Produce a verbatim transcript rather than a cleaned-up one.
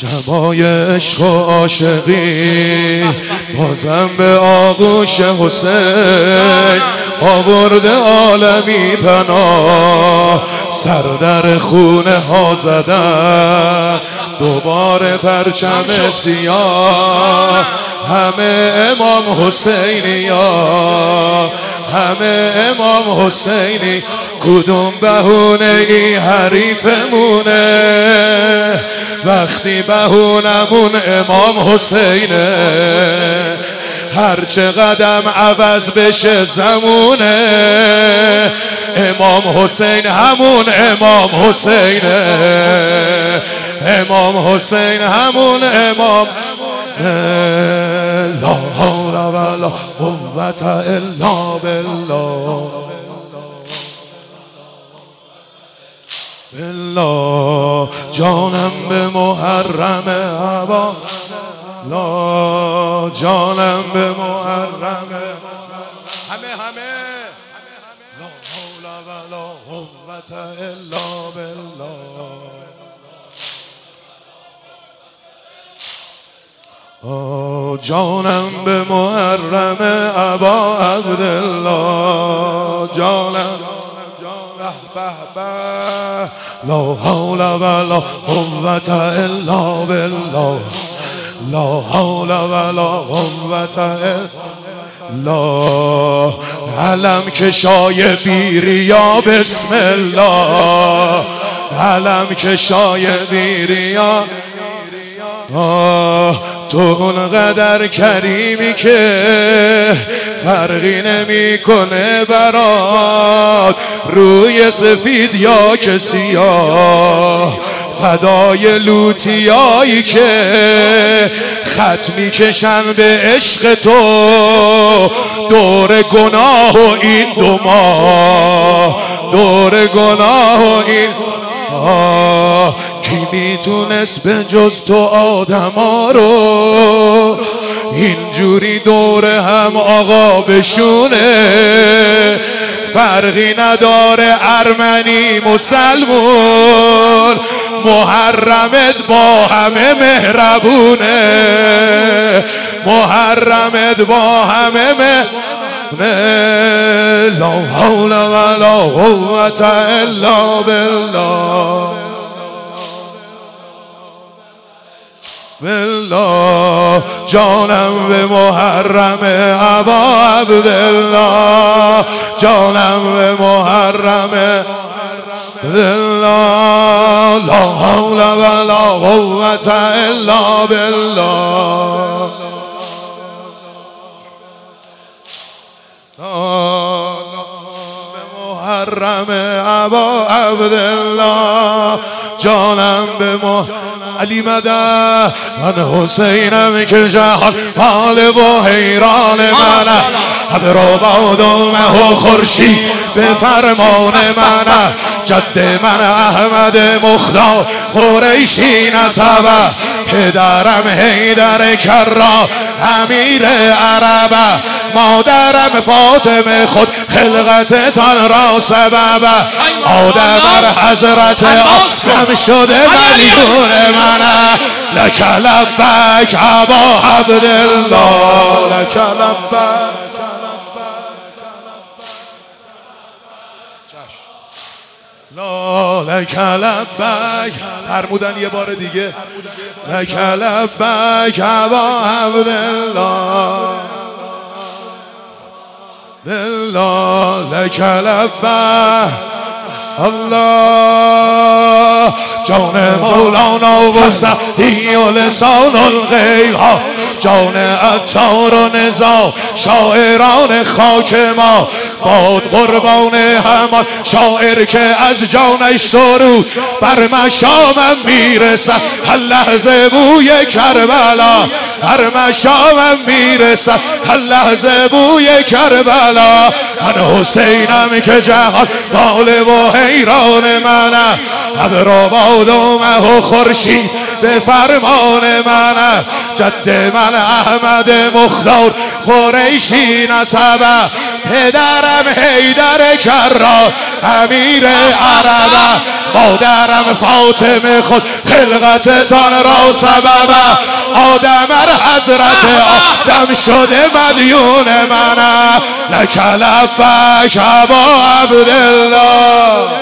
شبای عشق و عاشقی بازم به آغوش حسین آورده عالمی پناه، سر در خونه ها زدن دوباره پرچم سیاه، همه امام حسینی ها، همه امام حسینی. کدوم بهونه ای حریفمونه وقتی بهونمون امام حسینه، هر چه قدم عوض بشه زمونه، امام حسین همون امام حسینه، امام حسین همون امام. لا حول ولا قوة الا بالله بالله. جانم به محرم عبا، لا جانم به محرم همه همه. لا حول ولا قوة الا بالله. آه جانم به محرم ابا عبدالله، جانم به به. لا حول ولا قوة الا بالله، لا حول ولا قوة الا. علم کشای بیریا بسم الله، علم کشای بیریا. آه تو اونقدر کریمی که فرقی نمی کنه برات روی سفید یا که سیاه، فدای لوتیایی که خط میکشن به عشق تو دور گناه و این دو ماه، دور گناه و این آه. کی میتونست به جز تو آدم ها رو اینجوری دور هم آقا بشونه؟ فرقی نداره ارمنی مسلمون، محرمت با همه مهربونه، محرمت با همه مهربونه. لا حول ولا قوة الا بالله بالله. جانم به محرم ابا عبدالله، جانم به محرم بالله. لا حول ولا قوة الا بالله. به محرم ابا عبدالله، جانم به محرم علی مدد. من حسینم که جهان مال و حیران منه، ابر و بادومه و خورشید به فرمان منه، جد من احمد مختار قریشی نسبه، پدرم حیدر کرا امیر عربه، مادرم فاطمه خود خلقتتان را سببه، آدم حضرت آدم شده ملیون منه. لک لبک ابا عبدالله، لک لبک. لا لک لبک. فرمودن یه بار دیگه لک لبک ابا عبدالله بالله، لک لبک الله. جان مولانا و سعدی و لسان الغیب ها، جان عطار و نزار شاعران خاک ما، باد قربان همان شاعر که از جانش سرود بر مشامم میرسد هر لحظه بوی کربلا، بر مشامم میرسد هر لحظه بوی کربلا. من حسینم که جهان مال و حیران منه، ابر و بادومه و خورشید به فرمان منه، جد من احمد مختار قریشی نسبه، پدرم حیدر کرا امیر عربه، مادرم فاطمه خود خلقتتان را سبب آدم حضرت آدم شده مدیون منم لک لبک ابا عبدالله.